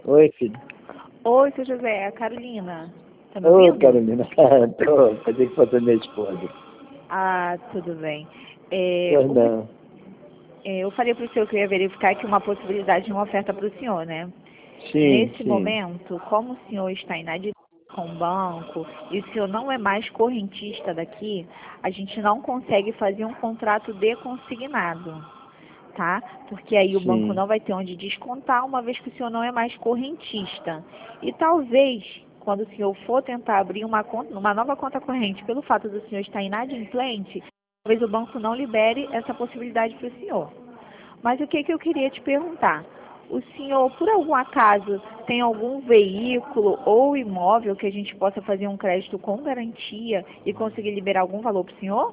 Oi, filho. Oi, seu José, é a Carolina. Tá me Ô, ouvindo? Carolina. Tô, pensei que fosse minha esposa. Ah, tudo bem. Pois não. Eu falei para o senhor que eu ia verificar aqui uma possibilidade de uma oferta para o senhor, né? Sim, Nesse sim. momento, como o senhor está inadimplente com o banco e o senhor não é mais correntista daqui, a gente não consegue fazer um contrato de consignado, tá? Porque aí o banco Sim. não vai ter onde descontar, uma vez que o senhor não é mais correntista. E talvez, quando o senhor for tentar abrir uma conta, uma nova conta corrente, pelo fato do senhor estar inadimplente, talvez o banco não libere essa possibilidade para o senhor. Mas o que eu queria te perguntar? O senhor, por algum acaso, tem algum veículo ou imóvel que a gente possa fazer um crédito com garantia e conseguir liberar algum valor para o senhor?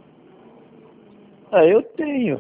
Ah, eu tenho.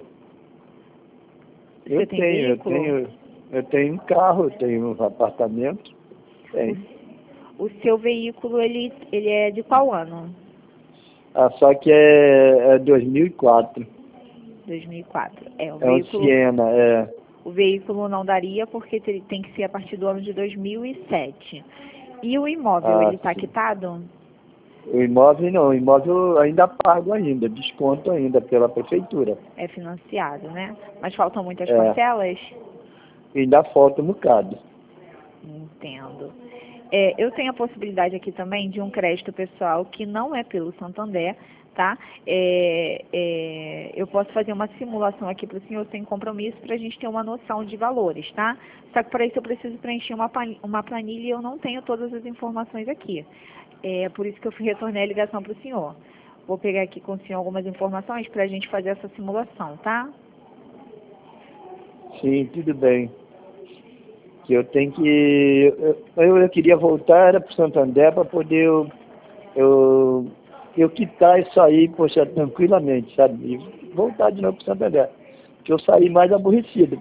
Você tem veículo? Eu tenho um carro, eu tenho um apartamento. Tenho. O seu veículo, ele é de qual ano? Ah, só que é 2004. 2004. É um Siena, é. O veículo não daria porque tem que ser a partir do ano de 2007. E o imóvel, Ah, ele está sim. quitado? O imóvel não, o imóvel ainda pago ainda, desconto ainda pela prefeitura. É financiado, né? Mas faltam muitas É, parcelas? ainda falta um bocado. Entendo. Eu tenho a possibilidade aqui também de um crédito pessoal que não é pelo Santander, tá? Eu posso fazer uma simulação aqui para o senhor sem compromisso para a gente ter uma noção de valores, tá? Só que para isso eu preciso preencher uma planilha e eu não tenho todas as informações aqui. É por isso que eu retornei a ligação para o senhor. Vou pegar aqui com o senhor algumas informações para a gente fazer essa simulação, tá? Sim, tudo bem. Que eu tenho que. Eu queria voltar para o Santander para poder eu, eu quitar isso aí, poxa, tranquilamente, sabe? E voltar de novo para o Santander. Que eu saí mais aborrecido,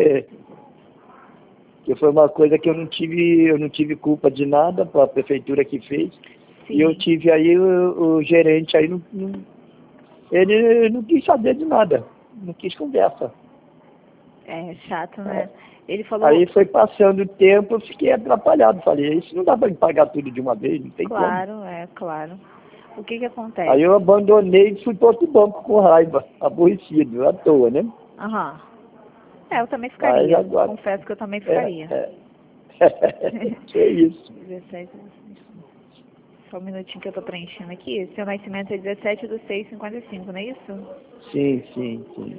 porque foi uma coisa que eu não tive culpa de nada para a prefeitura que fez. E eu Sim. tive aí o gerente aí, ele não quis saber de nada, não quis conversa. É chato, né? Ele falou, Aí foi passando o tempo, eu fiquei atrapalhado. Falei, isso não dá para me pagar tudo de uma vez, não tem como. claro. O que Aí acontece? eu abandonei e fui para outro banco com raiva, aborrecido, à toa, né? Aham. Eu também Mas ficaria. agora, Confesso que eu também é, ficaria. é. Que é isso. 17. Só um minutinho que eu tô preenchendo aqui. Seu nascimento é 17/6/55, não é isso? Sim, sim, sim.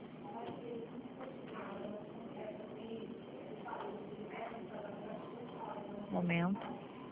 Momento.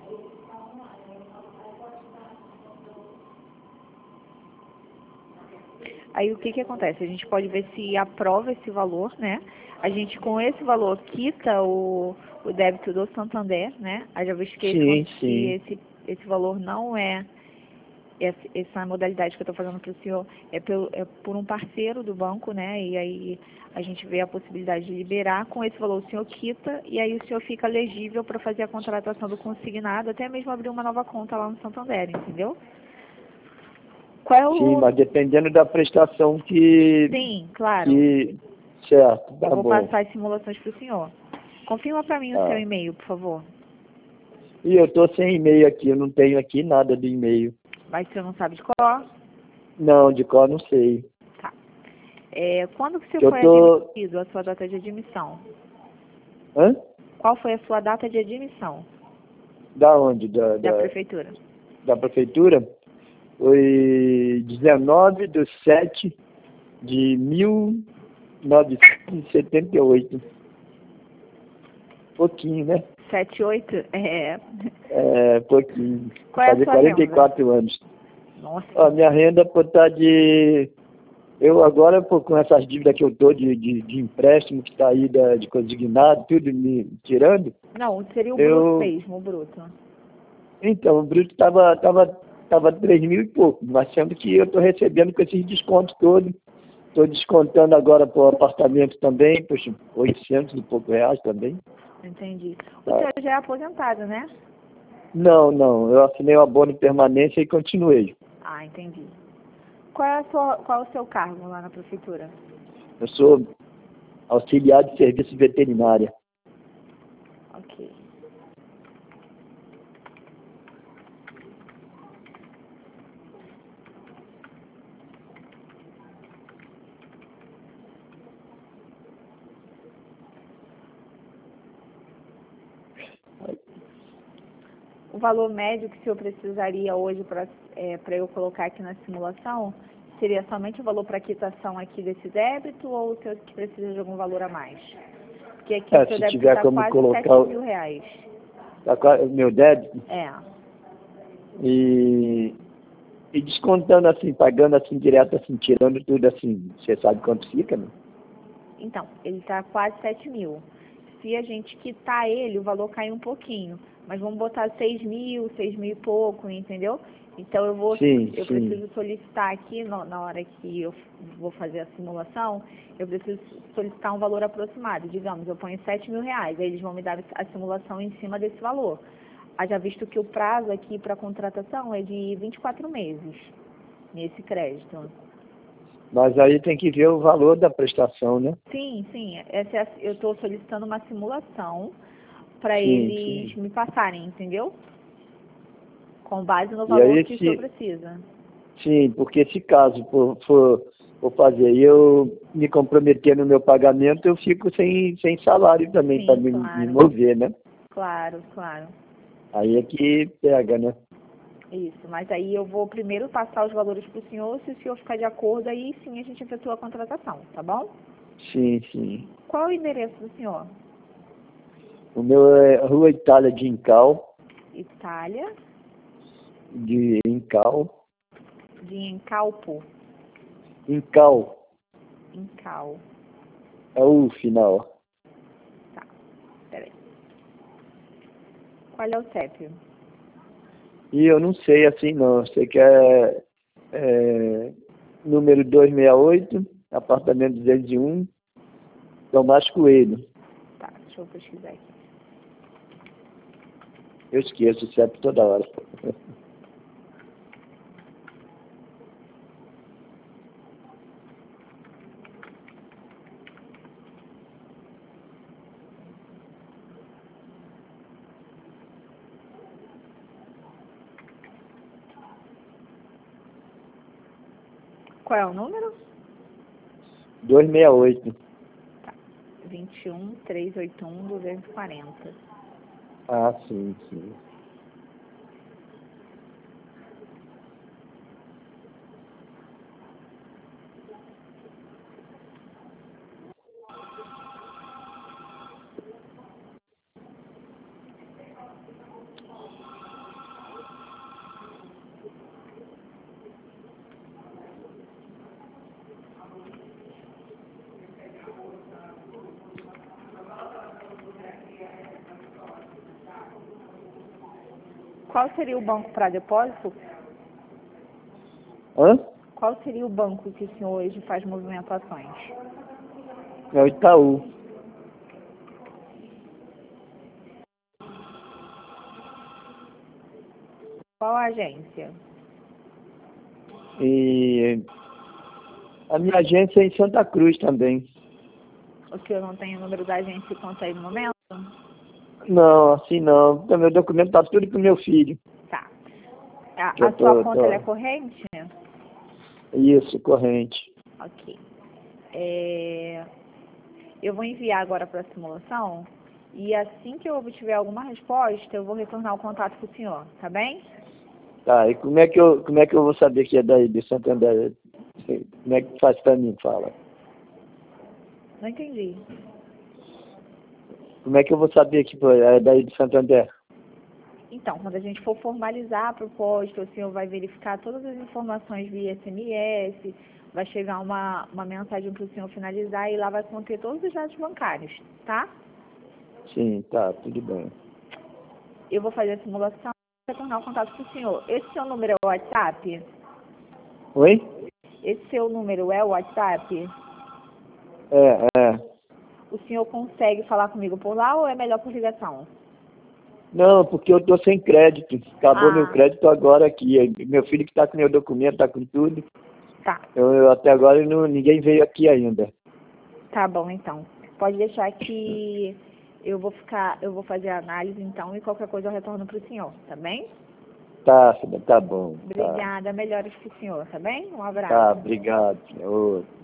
Aí o que acontece? A gente pode ver se aprova esse valor, né? A gente com esse valor quita o débito do Santander, né? Haja visto que Sim, sim. esse valor não é essa modalidade que eu estou fazendo para o senhor é por um parceiro do banco, né? E aí a gente vê a possibilidade de liberar. Com esse valor o senhor quita e aí o senhor fica elegível para fazer a contratação do consignado, até mesmo abrir uma nova conta lá no Santander, entendeu? Qual é Sim, o... mas dependendo da prestação Sim, claro. que certo, Eu tá vou bom. passar as simulações para o senhor. Confirma para mim o seu Tá. e-mail, por favor. E eu tô sem e-mail aqui, eu não tenho aqui nada de e-mail. Mas você não sabe de qual? Não, de qual não sei. Tá. Quando que você Que eu foi tô. admitido, a sua data de admissão? Hã? Qual foi a sua data de admissão Da onde? da prefeitura? Da prefeitura? Foi 19/7/1978. Pouquinho, né? 78? É, pouquinho. Qual é a Fazer sua renda? 44 anos. Ó, Nossa. minha renda pô, tá de. Eu agora, pô, com essas dívidas que eu tô de empréstimo que tá aí de consignado, tudo me tirando, Não, seria o bruto eu. mesmo, o bruto. Então, o bruto tava 3 mil e pouco, mas sendo que eu tô recebendo com esses descontos todos. Estou descontando agora para o apartamento também, poxa, 800 e pouco reais também. Entendi. O Tá. senhor já é aposentado, né? Não, não, eu assinei o abono de permanência e continuei. Ah, entendi. Qual é o seu cargo lá na prefeitura? Eu sou auxiliar de serviço veterinária. Ok. O valor médio que o senhor precisaria hoje para eu colocar aqui na simulação seria somente o valor para quitação aqui desse débito ou o senhor que precisa de algum valor a mais? Porque aqui o seu se débito tiver está como quase colocar 7 mil reais. tá, meu débito, É. e descontando assim, pagando assim direto, assim, tirando tudo assim, você sabe quanto fica, né? Então, ele está quase 7 mil. Se a gente quitar ele, o valor cai um pouquinho. Mas vamos botar 6 mil e pouco, entendeu? Então eu preciso solicitar aqui, na hora que eu vou fazer a simulação, eu preciso solicitar um valor aproximado. Digamos, eu ponho 7 mil reais, aí eles vão me dar a simulação em cima desse valor. Haja visto que o prazo aqui para contratação é de 24 meses, nesse crédito. Mas aí tem que ver o valor da prestação, né? Sim, eu estou solicitando uma simulação para eles me passarem, entendeu? Com base no valor aí, que o senhor precisa. Sim, porque se caso for fazer e eu me comprometer no meu pagamento, eu fico sem salário também para me mover, né? Claro, claro. Aí é que pega, né? Isso, mas aí eu vou primeiro passar os valores para o senhor, se o senhor ficar de acordo, aí sim a gente efetua a contratação, tá bom? Sim. Qual é o endereço do senhor? O meu é Rua Itália de Incal. Itália? De Incal. De Encalpo? Incal. Incal. É o final. Tá, peraí. Qual é o CEP? E eu não sei assim não, eu sei que é número 268, apartamento 201, Tomás Coelho. Tá, deixa eu pesquisar aqui. Eu esqueço o CEP toda hora. Qual é o número? 268. Tá, 21.381.240. Ah, sim. Qual seria o banco para depósito? Hã? Qual seria o banco que o senhor hoje faz movimentações? É o Itaú. Qual a agência? E a minha agência é em Santa Cruz também. O senhor não tem o número da agência e conta aí no momento? Não, assim não. Meu documento tá tudo pro meu filho. Tá. A sua conta ela é corrente? Isso, corrente. Ok. Eu vou enviar agora para a simulação e assim que eu obtiver alguma resposta, eu vou retornar o contato com o senhor, tá bem? Tá, e como é que eu vou saber que é daí de Santander? Como é que faz pra mim, fala? Não entendi. Como é que eu vou saber que é daí de Santander? Então, quando a gente for formalizar a proposta, o senhor vai verificar todas as informações via SMS, vai chegar uma mensagem para o senhor finalizar e lá vai conter todos os dados bancários, tá? Sim, tá, tudo bem. Eu vou fazer a simulação e retornar o contato com o senhor. Esse seu número é o WhatsApp? Oi? Esse seu número é o WhatsApp? É. O senhor consegue falar comigo por lá ou é melhor por ligação? Não, porque eu tô sem crédito. Acabou meu crédito agora aqui. Meu filho que tá com meu documento, tá com tudo. Tá. Eu até agora ninguém veio aqui ainda. Tá bom, então. Pode deixar que eu vou fazer a análise, então, e qualquer coisa eu retorno pro senhor, tá bem? Tá bom. Obrigada, melhoras pro senhor, tá bem? Um abraço. Tá, obrigado, senhor.